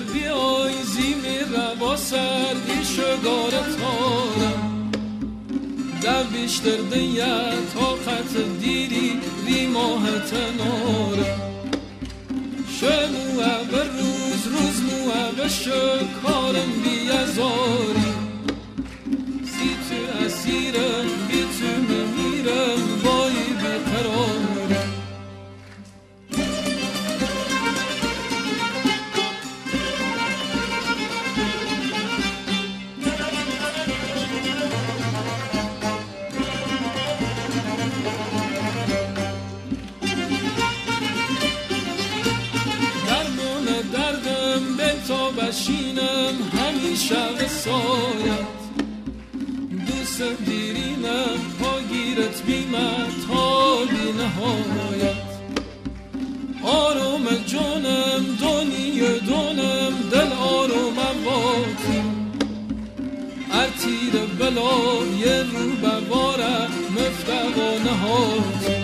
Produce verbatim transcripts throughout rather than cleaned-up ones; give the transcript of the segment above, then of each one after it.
بیای زیمی روا سر ایشگار تارم در بیشتر دیا طاقت دیری ری ماه تنارم شمو و روز روز مو و شکارم بیازاری سی تو اسیرم بی تو میمیرم بایی بیقرارم بشینم همیشه وسایت دوست دیرینم پا گیرت بیمت تا بی نهایت آروم جانم دنیا دونم دل آرومم باتی ارتیر بلای رو بباره مفتق و نهاتی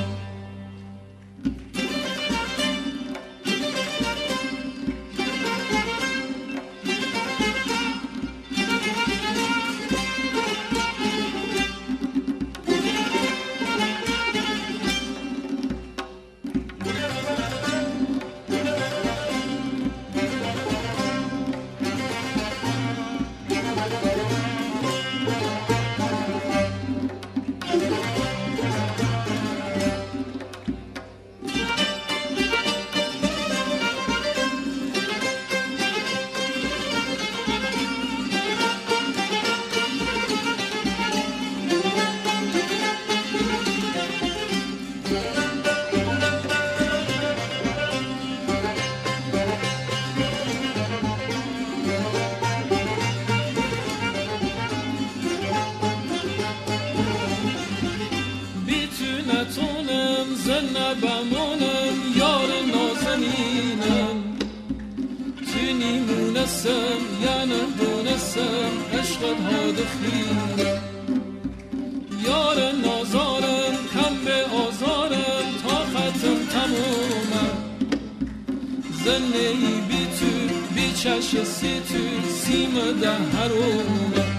بمونم یار نازنینم تو نیمونسم یعنی دونسم عشقت ها دخینم یار نازارم کم به آزارم طاقتم تمومم زنهی بی تو بی چش سی تو سیم ده هرومم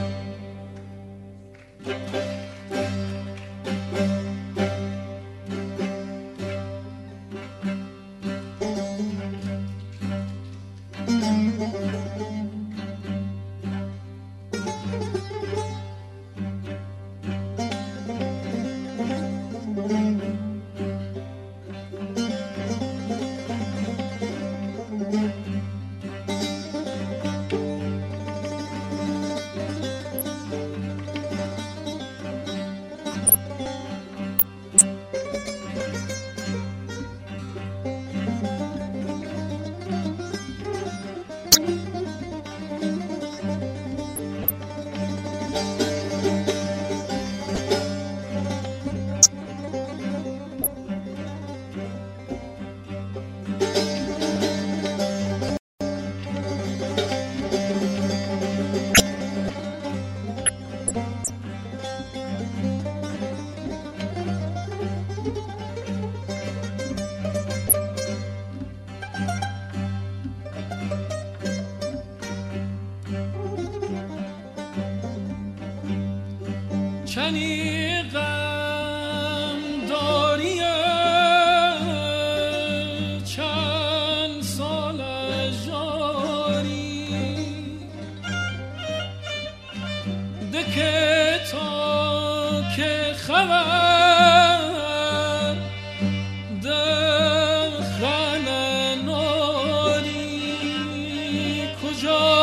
چنی غم داری چند سال جاری دکه تا که خبر دخل ناری کجا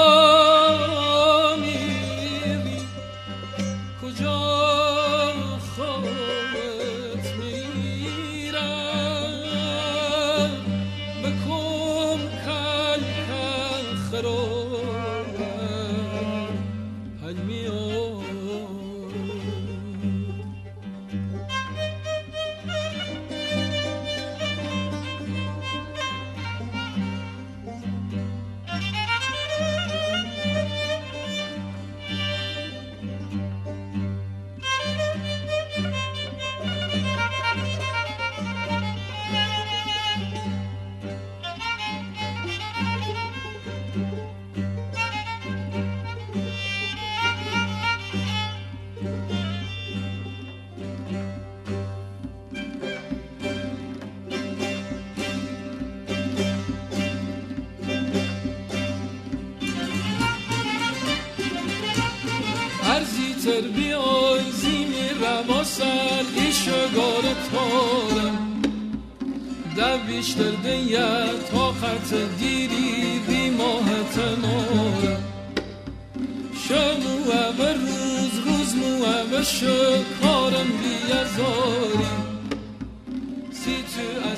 میری کجا تر بیای زیمی رواسل ایشو گاره تارم در بیشتر دیا طاقت دیری دی ماه تنارم شمو و روز روز مو و شکارم بیازاری سی تو